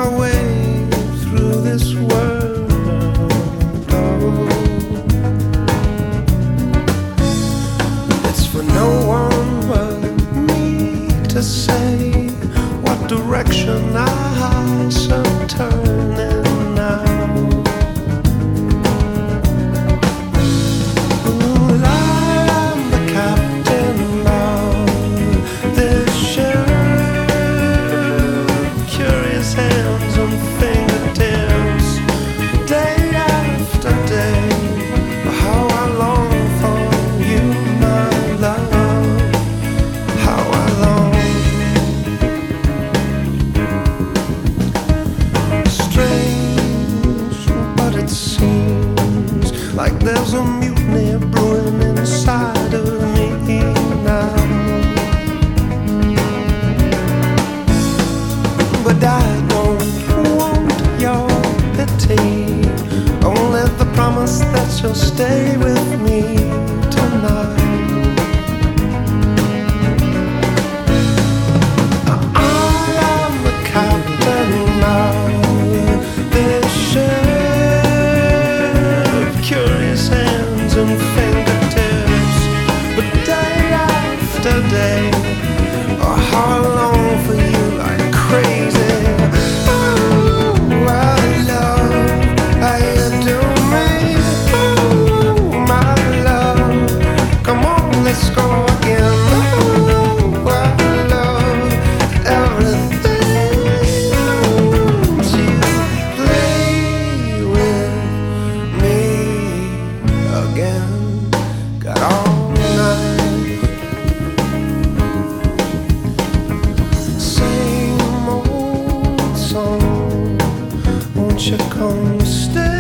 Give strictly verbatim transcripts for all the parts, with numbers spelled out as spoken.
way through this world. Oh, it's for no one but me to say what direction I should turn in now. Ooh, I'm the captain of this ship. Curious hands and fingertips, day after day. How I long for you, my love. How I long. Strange, but it seems like there's a mutiny brewing inside of me now. But I don't want your pity, only the promise that you'll stay with me tonight. I'm the captain of this ship, curious hands and fingertips, but day after day, oh, how I long for you like crazy. Oh, I love how you do me. Oh, my love, come on, let's go again. Oh, I love everything to play with me again. Got all night. Same old song, won't you come stay?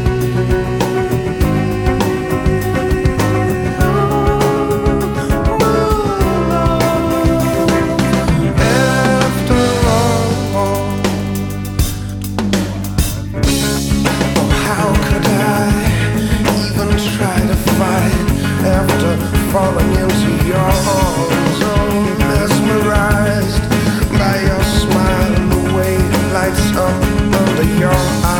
After all, oh, how could I even try to fight after falling into your arms? Oh, mesmerized by your smile and the way it lights up under your eyes.